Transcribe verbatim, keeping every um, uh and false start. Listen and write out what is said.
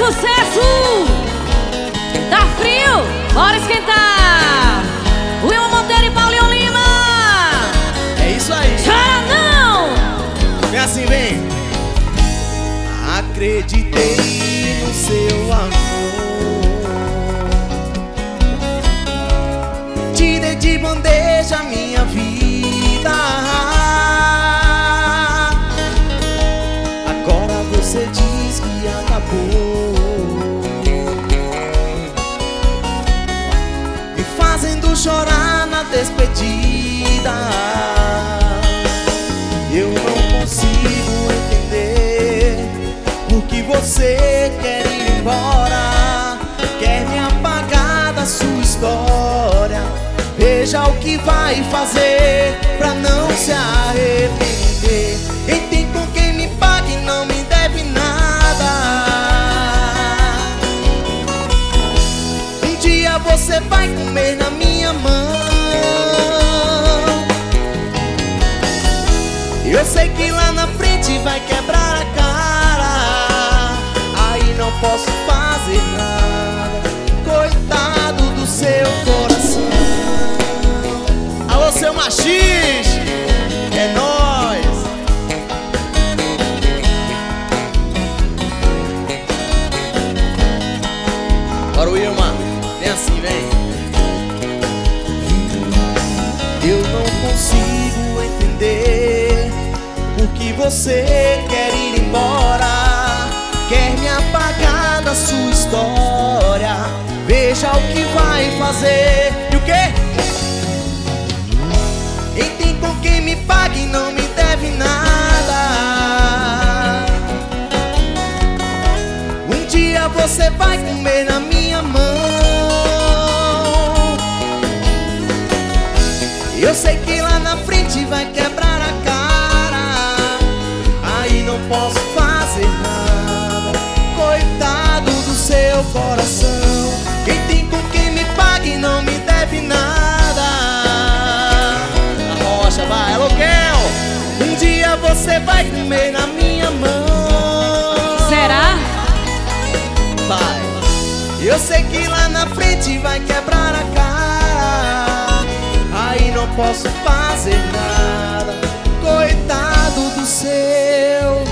sucesso! Tá frio? Bora esquentar! Wilma Monteiro e Paulinho Lima! É isso aí! Chora não! Vem assim, vem! Acreditei no seu amor, te dei de bandeja minha vida. Agora você diz que acabou, me fazendo chorar na despedida. Eu não consigo entender por que você quer ir embora, quer me apagar da sua história. Veja o que vai fazer pra não se arrepender. Quem tem com quem me paga e não me deve nada. Um dia você vai comer na minha mão. Eu sei que lá na frente vai quebrar a cara, aí não posso fazer nada. Coitado do seu coração. Alô, seu machiste, é nóis. Bora, Wilma, vem assim, vem. Eu não consigo entender por que você quer ir embora, quer me apagar da sua história. Veja o que vai fazer. E o quê? Quem tem com quem me paga e não me deve nada. Um dia você vai comer na minha mão. Eu sei que lá na frente vai quebrar a cara, aí não posso fazer nada. Coitado do seu coração. Quem tem com quem me paga e não me deve nada. A rocha vai, alô, Kel. Um dia você vai comer na minha mão. Será? Vai. Eu sei que lá na frente vai quebrar a cara, aí não posso fazer nada. Coitado do seu